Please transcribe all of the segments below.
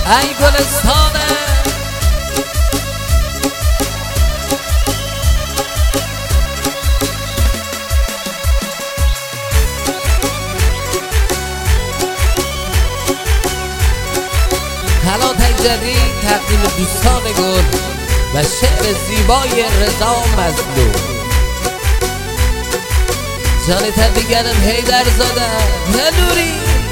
ای گلستانه کلات جدید تقدیم دوستان گل و شعر زیبای رضا مظلوم. جان تبریگرم حیدر زاده نوری.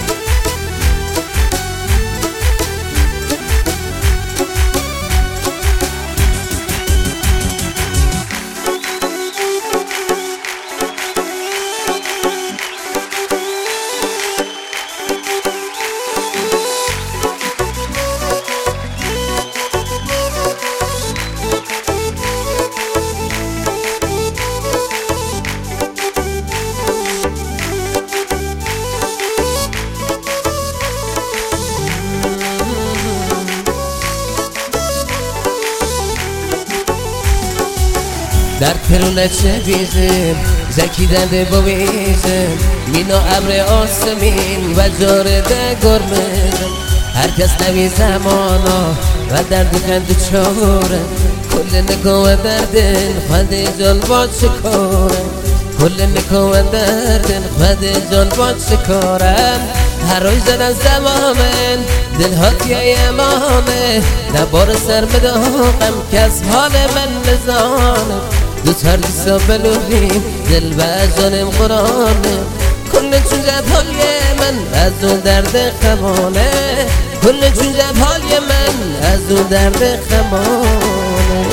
در پرونه چه بیزم زکیدنده بویزم مینا ابر آسمین و جارده گرمزم هر کس نوی زمانا و درد خند چاره کل نکو و دردن خود جان با چکاره کل نکو و دردن خود جان با چکاره هر روی زدن زمامن دل هاتیای امامه نبار سر بداقم که از حال من نزانم دو تر دیسا بلوهیم دل و جانم قرآنه کل چون جبهالی من از اون درد خمانه کل چون جبهالی من از اون درد خمانه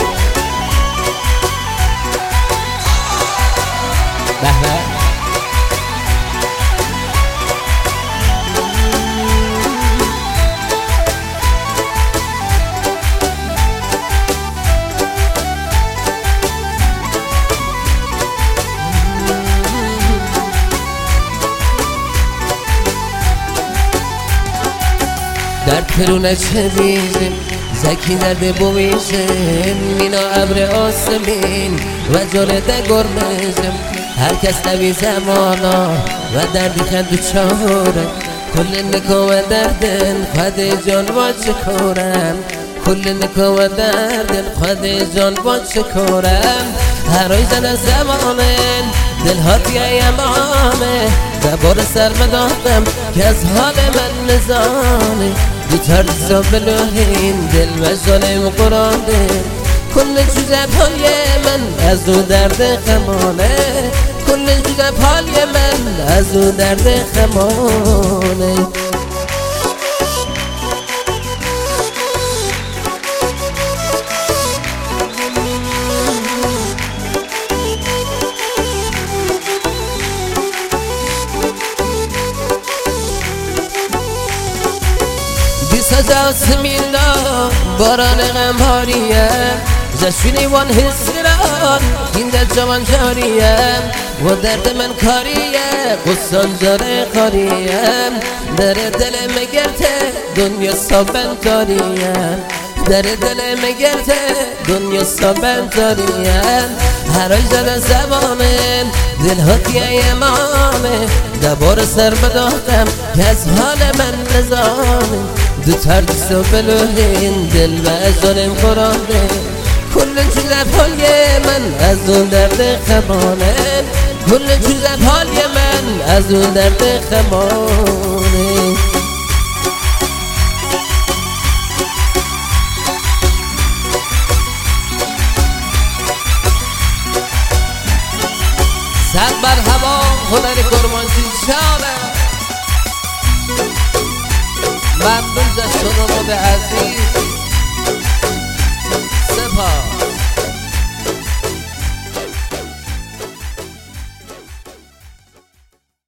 بهبه در پرونه چه بیزم زکی درده بویزم مینا ابر آسمین و جارده گرمزم هر کس نوی زمانا و دردی خند و چاره کل نکو و دردن خود جان با چکارم کل نکو و دردن خود جان با چکارم هر روی زن زمانن دل هاتی امامه دبار سر بداختم که از حال من نزانه دو ترزا بلوهین دل و ظالم قرآنه کل جزبهای من از او درد خمانه کل جزبهای من از او درد خمانه جاسمینا باران غمهاریه جشنی وان حسران این در جوان جاریه و درد من کاریه قصان جاره قاریه در دل مگرته دنیا سابن تاریه در دل مگرته دنیا سابن تاریه هر آی زدن زمانه دل هاتیه امامه دبار سر بداختم که از حال من نزانه دو تردیسا بلوهین دل و ظالم قرآنه کل جزبهای من از اون درد خمانه کل جزبهای من از اون درد خمانه صد مرحبا هنر